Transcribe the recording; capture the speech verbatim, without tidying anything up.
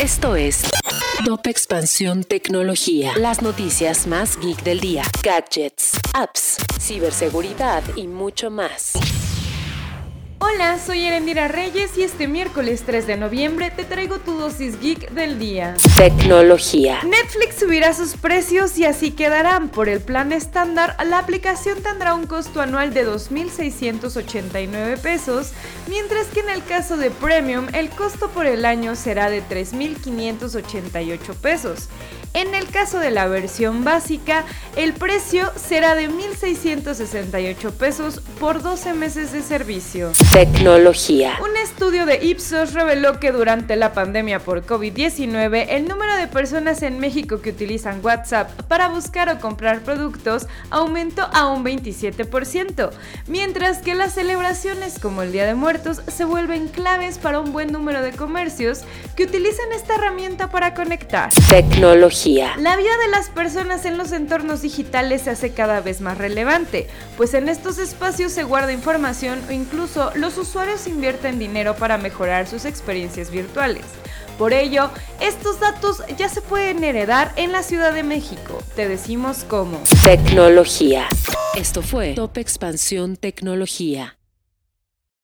Esto es Top Expansión Tecnología. Las noticias más geek del día. Gadgets, apps, ciberseguridad y mucho más. Hola, soy Erendira Reyes y este miércoles tres de noviembre te traigo tu dosis geek del día. Tecnología. Netflix subirá sus precios y así quedarán. Por el plan estándar, la aplicación tendrá un costo anual de dos mil seiscientos ochenta y nueve pesos, mientras que en el caso de Premium, el costo por el año será de tres mil quinientos ochenta y ocho pesos. En el caso de la versión básica, el precio será de mil seiscientos sesenta y ocho pesos por doce meses de servicio. Tecnología. Un estudio de Ipsos reveló que durante la pandemia por COVID diecinueve, el número de personas en México que utilizan WhatsApp para buscar o comprar productos aumentó a un veintisiete por ciento, mientras que las celebraciones como el Día de Muertos se vuelven claves para un buen número de comercios que utilizan esta herramienta para conectar. Tecnología. La vida de las personas en los entornos digitales se hace cada vez más relevante, pues en estos espacios se guarda información o incluso los usuarios invierten dinero para mejorar sus experiencias virtuales. Por ello, estos datos ya se pueden heredar en la Ciudad de México. Te decimos cómo. Tecnología. Esto fue Top Expansión Tecnología.